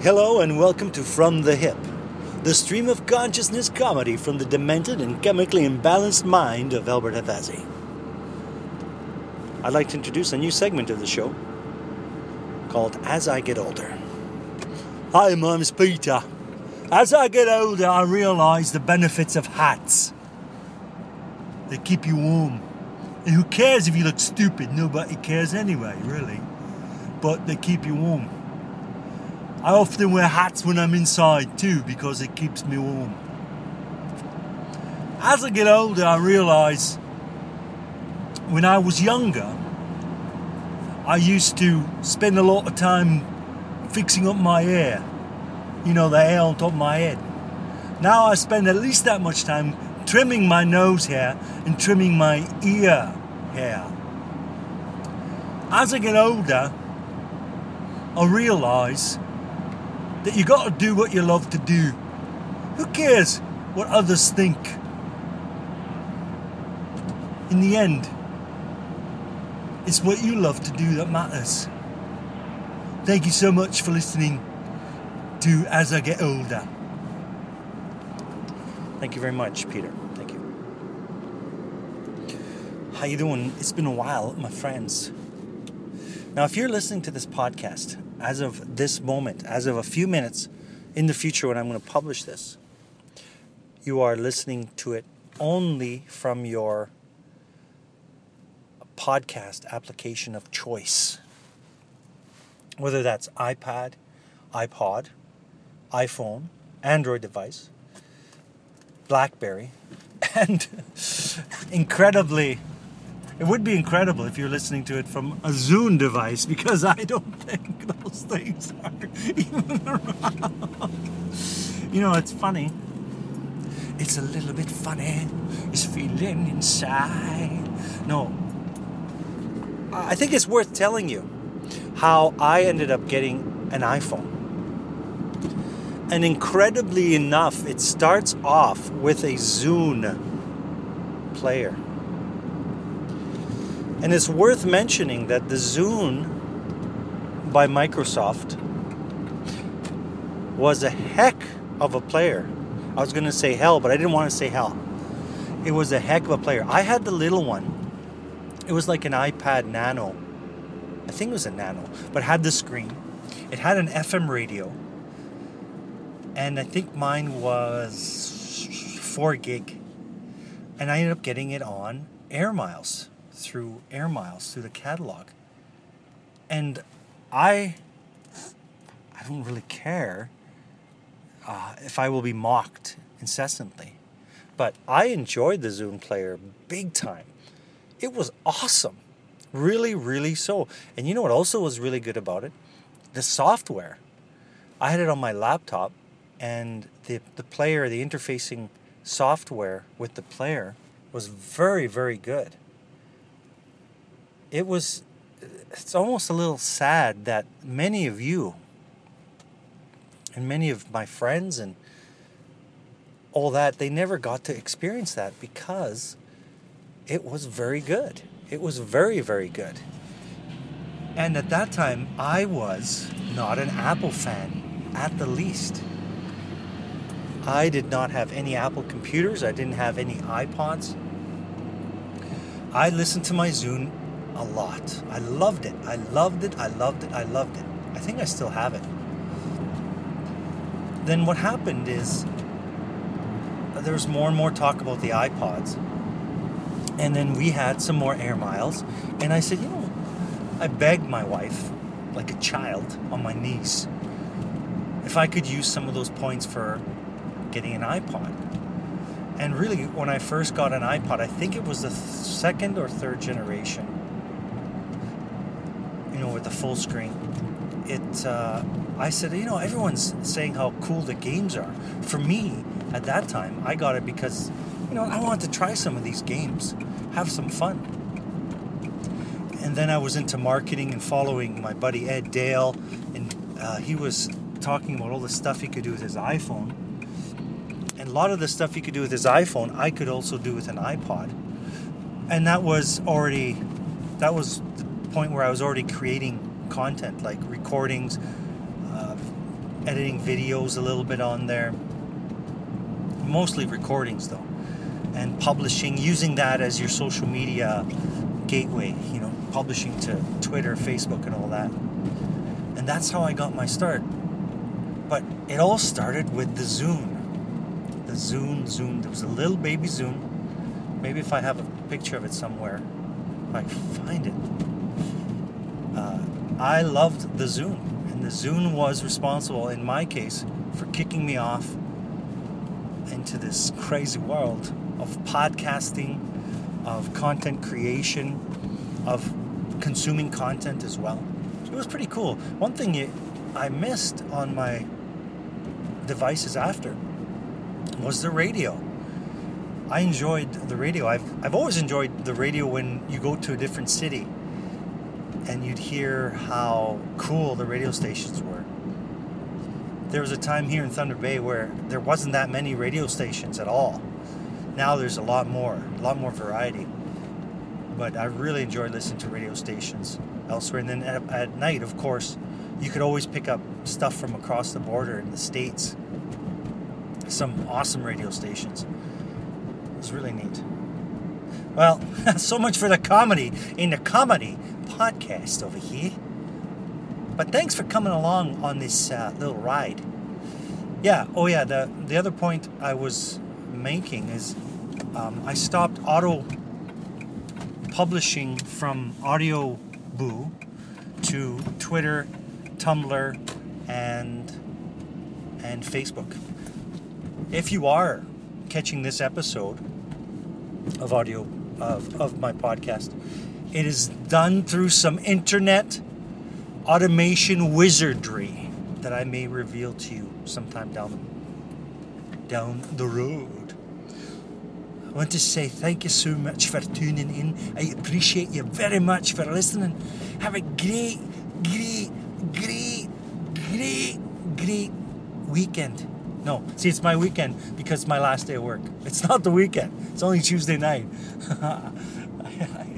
Hello and welcome to From the Hip, the stream of consciousness comedy from the demented and chemically imbalanced mind of Albert Hafazi. I'd like to introduce a new segment of the show called As I Get Older. Hi, my name's Peter. As I get older, I realise the benefits of hats. They keep you warm. And who cares if you look stupid? Nobody cares anyway, really. But they keep you warm. I often wear hats when I'm inside too because it keeps me warm. As I get older, I realise when I was younger, I used to spend a lot of time fixing up my hair. You know, the hair on top of my head. Now I spend at least that much time trimming my nose hair and trimming my ear hair. As I get older, I realise that you got to do what you love to do. Who cares what others think? In the end, it's what you love to do that matters. Thank you so much for listening to As I Get Older. Thank you very much, Peter. Thank you. How you doing? It's been a while, my friends. Now, if you're listening to this podcast as of this moment, as of a few minutes in the future when I'm going to publish this, you are listening to it only from your podcast application of choice. Whether that's iPad, iPod, iPhone, Android device, BlackBerry, and incredibly, it would be incredible if you're listening to it from a Zune device, because I don't think those things are even around. You know, it's funny. It's a little bit funny. It's feeling inside. No. I think it's worth telling you how I ended up getting an iPhone. And incredibly enough, it starts off with a Zune player. And it's worth mentioning that the Zune by Microsoft was a heck of a player. I was going to say hell, but I didn't want to say hell. It was a heck of a player. I had the little one. It was like an iPad Nano. I think it was a Nano, but it had the screen. It had an FM radio. And I think mine was 4 gig. And I ended up getting it on Air Miles. Through the catalog. And I don't really care if I will be mocked incessantly. But I enjoyed the Zune player big time. It was awesome. Really, really so. And you know what also was really good about it? The software. I had it on my laptop, and the player, the interfacing software with the player was very, very good. It's almost a little sad that many of you and many of my friends and all that, they never got to experience that because it was very good. It was very, very good. And at that time, I was not an Apple fan, at the least. I did not have any Apple computers. I didn't have any iPods. I listened to my Zune a lot. I loved it. I loved it. I think I still have it. Then what happened is there was more and more talk about the iPods. And then we had some more Air Miles. And I said, I begged my wife, like a child, on my knees, if I could use some of those points for getting an iPod. And really, when I first got an iPod, I think it was the second or third generation, with the full screen. I said, everyone's saying how cool the games are. For me, at that time, I got it because, I wanted to try some of these games, have some fun. And then I was into marketing and following my buddy Ed Dale, and he was talking about all the stuff he could do with his iPhone. And a lot of the stuff he could do with his iPhone, I could also do with an iPod. And that was the point where I was already creating content, like recordings, editing videos a little bit on there. Mostly recordings though. And publishing, using that as your social media gateway, publishing to Twitter, Facebook, and all that. And that's how I got my start. But it all started with the Zune. The Zune. There was a little baby Zune. Maybe if I have a picture of it somewhere, if I find it. I loved the Zune. And the Zune was responsible, in my case, for kicking me off into this crazy world of podcasting, of content creation, of consuming content as well. It was pretty cool. One thing I missed on my devices after was the radio. I enjoyed the radio. I've always enjoyed the radio when you go to a different city and you'd hear how cool the radio stations were. There was a time here in Thunder Bay where there wasn't that many radio stations at all. Now there's a lot more variety. But I really enjoyed listening to radio stations elsewhere. And then at night, of course, you could always pick up stuff from across the border in the States. Some awesome radio stations. It was really neat. Well, so much for the comedy in the comedy podcast over here. But thanks for coming along on this little ride. Yeah, the other point I was making is I stopped auto publishing from Audio Boo to Twitter, Tumblr, and Facebook. If you are catching this episode of audio of my podcast, it is done through some internet automation wizardry that I may reveal to you sometime down the road. I want to say thank you so much for tuning in. I appreciate you very much for listening. Have a great weekend. No, see, it's my weekend because it's my last day of work. It's not the weekend. It's only Tuesday night.